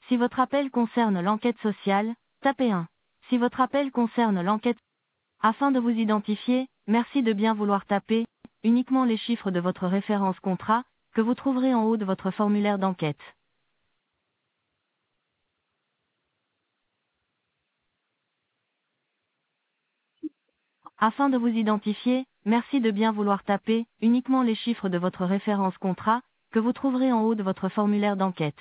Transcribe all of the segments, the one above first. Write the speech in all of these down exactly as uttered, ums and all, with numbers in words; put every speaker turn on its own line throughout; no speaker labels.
Si votre appel concerne l'enquête sociale, tapez un. Si votre appel concerne l'enquête... Afin de vous identifier, merci de bien vouloir taper uniquement les chiffres de votre référence contrat, que vous trouverez en haut de votre formulaire d'enquête. Afin de vous identifier, merci de bien vouloir taper uniquement les chiffres de votre référence contrat, que vous trouverez en haut de votre formulaire d'enquête.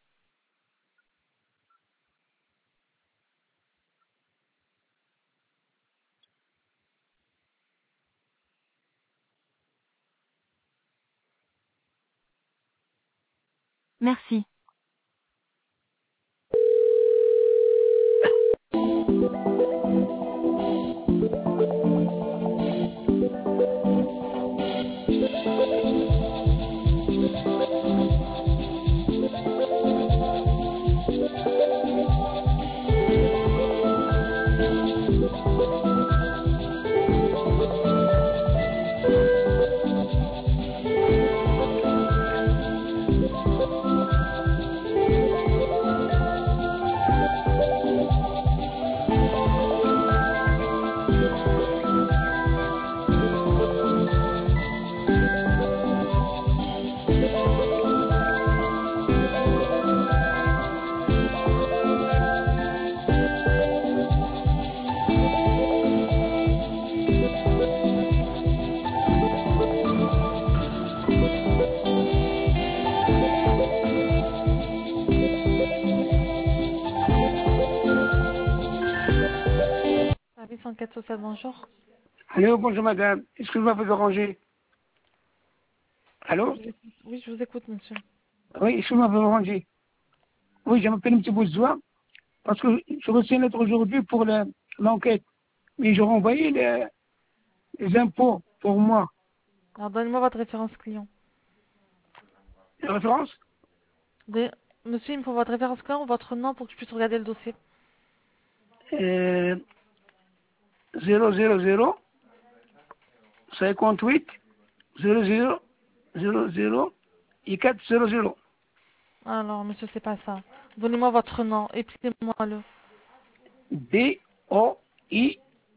Merci.
Service enquête sociale, bonjour.
Allô, bonjour madame. Excusez-moi de vous déranger. Allô?
Je vous écoute. Oui, je vous écoute, monsieur.
Oui, excusez-moi de vous déranger. Oui, je m'appelle M. Bouzouin, parce que je reçois une lettre aujourd'hui pour le- l'enquête. Mais j'ai renvoyé les, les impôts pour moi.
Alors, donnez-moi votre référence client.
La référence?
Donnez- Monsieur, il me faut votre référence client ou votre nom pour que je puisse regarder le dossier.
euh, zéro zéro zéro cinquante-huit zéro zéro zéro zéro et quatre zéro zéro.
Alors, monsieur, c'est pas ça. Donnez-moi votre nom, écrivez-moi-le.
B O I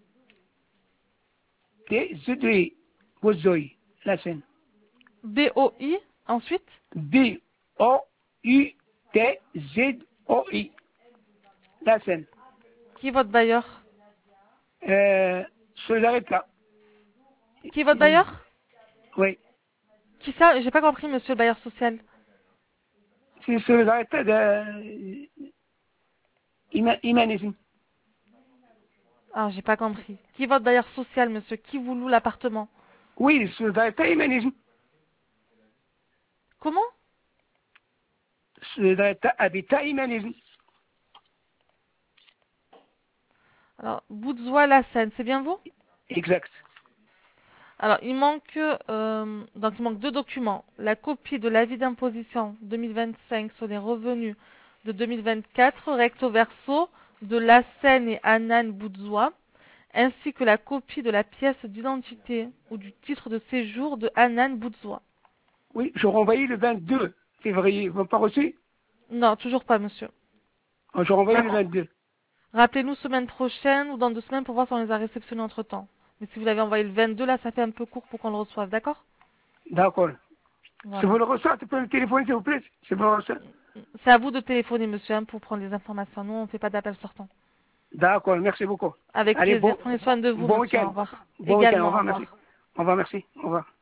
T Z I. Bozoï, la scène.
B O I, ensuite
B O U T Z O I. La scène.
Qui est votre bailleur
Euh, Solidarité.
Qui est votre bailleur
Oui.
Qui ça J'ai pas compris, monsieur le bailleur social.
C'est Solidarité de huma- humanisme.
Ah, j'ai pas compris. Qui est votre bailleur social, monsieur Qui vous loue l'appartement
Oui, Solidarité humanisme.
Comment
Solidarité habitat humanisme.
Alors, Boudzois la Seine, c'est bien vous
Exact.
Alors, il manque, euh, donc il manque deux documents. La copie de l'avis d'imposition deux mille vingt-cinq sur les revenus de deux mille vingt-quatre, recto verso, de La Seine et Anan Boudzois, ainsi que la copie de la pièce d'identité ou du titre de séjour de Anan Boudzois.
Oui, je renvoyé le vingt-deux février. Vous n'avez pas reçu?
Non, toujours pas, monsieur.
Oh, je renvoyé le vingt-deux.
Rappelez-nous semaine prochaine ou dans deux semaines pour voir si on les a réceptionnés entre-temps. Mais si vous l'avez envoyé le vingt-deux, là, ça fait un peu court pour qu'on le reçoive, d'accord?
D'accord. Si
Voilà.
vous le recevez, tu peux me téléphoner, s'il vous plaît. Si vous le recevez.
C'est à vous de téléphoner, monsieur, hein, pour prendre les informations. Nous, on ne fait pas d'appel sortant.
D'accord, merci beaucoup.
Avec
Allez,
plaisir.
bon,
Prenez soin de vous,
bon
monsieur. Au
week-end.
revoir.
Bon week-end, au
Également, au
revoir, merci.
revoir.
Au revoir, merci. Au revoir.